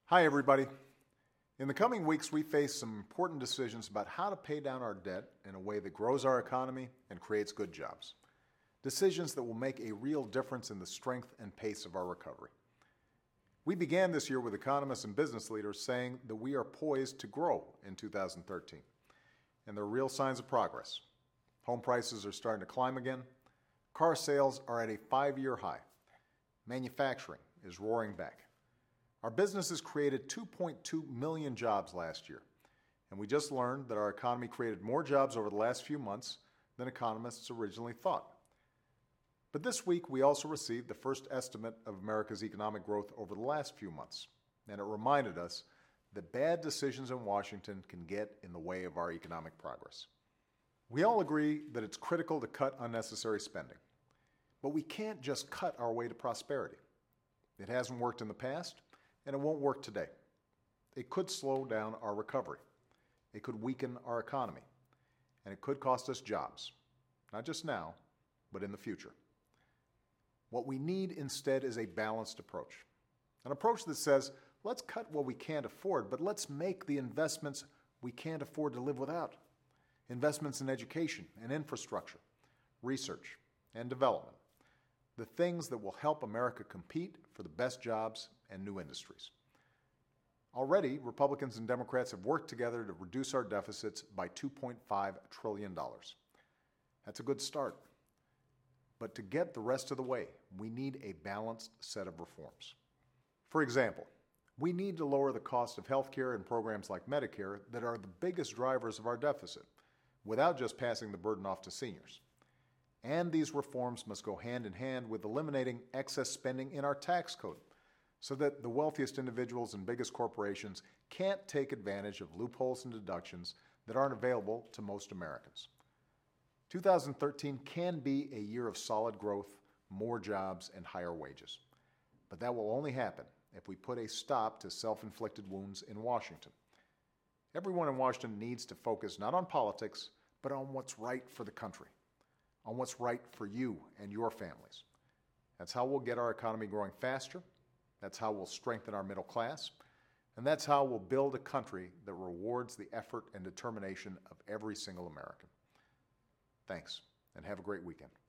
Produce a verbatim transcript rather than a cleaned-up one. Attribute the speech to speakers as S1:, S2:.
S1: Hi, everybody. In the coming weeks, we face some important decisions about how to pay down our debt in a way that grows our economy and creates good jobs. Decisions that will make a real difference in the strength and pace of our recovery. We began this year with economists and business leaders saying that we are poised to grow in two thousand thirteen. And there are real signs of progress. Home prices are starting to climb again. Car sales are at a five-year high. Manufacturing is roaring back. Our businesses created two point two million jobs last year, and we just learned that our economy created more jobs over the last few months than economists originally thought. But this week, we also received the first estimate of America's economic growth over the last few months, and it reminded us that bad decisions in Washington can get in the way of our economic progress. We all agree that it's critical to cut unnecessary spending, but we can't just cut our way to prosperity. It hasn't worked in the past, and it won't work today. It could slow down our recovery. It could weaken our economy, and it could cost us jobs, not just now, but in the future. What we need instead is a balanced approach, an approach that says, let's cut what we can't afford, but let's make the investments we can't afford to live without. Investments in education and infrastructure, research and development, the things that will help America compete for the best jobs and new industries. Already, Republicans and Democrats have worked together to reduce our deficits by two point five trillion dollars. That's a good start. But to get the rest of the way, we need a balanced set of reforms. For example, we need to lower the cost of health care and programs like Medicare that are the biggest drivers of our deficit, without just passing the burden off to seniors. And these reforms must go hand in hand with eliminating excess spending in our tax code, so that the wealthiest individuals and biggest corporations can't take advantage of loopholes and deductions that aren't available to most Americans. two thousand thirteen can be a year of solid growth, more jobs, and higher wages. But that will only happen if we put a stop to self-inflicted wounds in Washington. Everyone in Washington needs to focus not on politics, but on what's right for the country, on what's right for you and your families. That's how we'll get our economy growing faster. That's how we'll strengthen our middle class. And that's how we'll build a country that rewards the effort and determination of every single American. Thanks, and have a great weekend.